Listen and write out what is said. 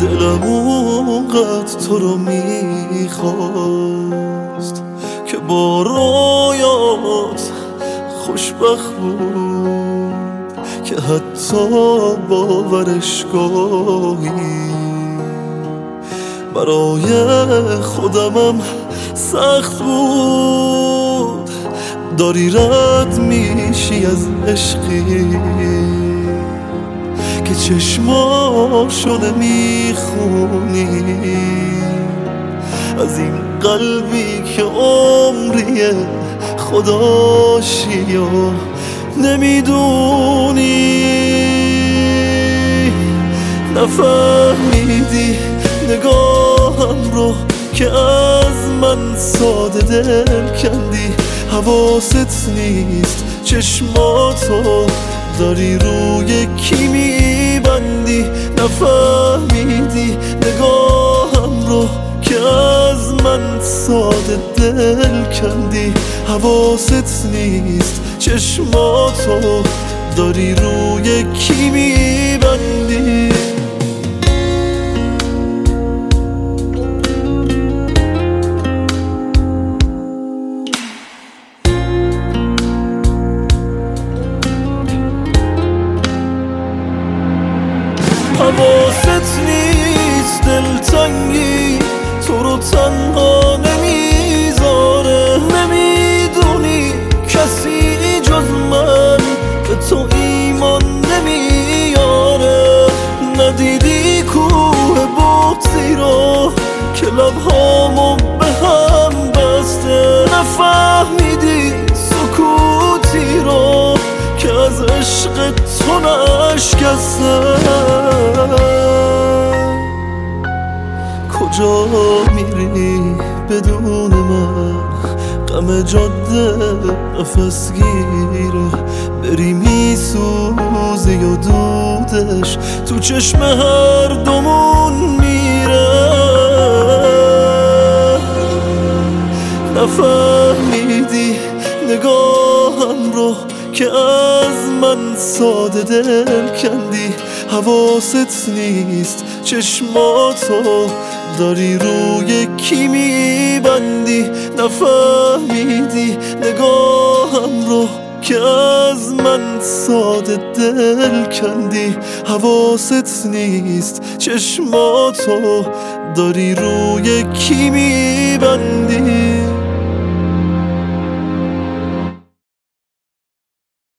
دلم اونقدر تو رو میخواست که با رویات خوشبخت بود که حتی باورش گاهی برای خودمم سخت بود. داری رد میشی از عشقی که چشماشو نمیخونی، از این قلبی که عمریه خداشی یا نمیدونی. نفهمیدی نگاهم رو که از من ساده دل کندی، حواست نیست چشماتو داری روی کی میبندی. نفهمیدی نگاهم رو که از من ساده دل کندی، حواست نیست چشماتو داری روی کی میبندی. حواست نیست دلتنگی تو رو تنها نمیذاره، نمیدونی کسی جز من به تو ایمان نمیاره. ندیدی کوه بغضی رو که لبهامو به هم بسته، نفهمیدی سکوتی رو که از عشق تو نشکسته. کجا میری بدون من؟ غم جاده نفس گیره، بری میسوزی و دودش تو چشم هر دومون میره. نفهمیدی نگاهم رو که از من ساده دل کندی، حواست نیست چشماتو داری روی کی میبندی. نفهمیدی نگاهم رو که از من ساده دل کندی، حواست نیست چشماتو داری روی کی میبندی.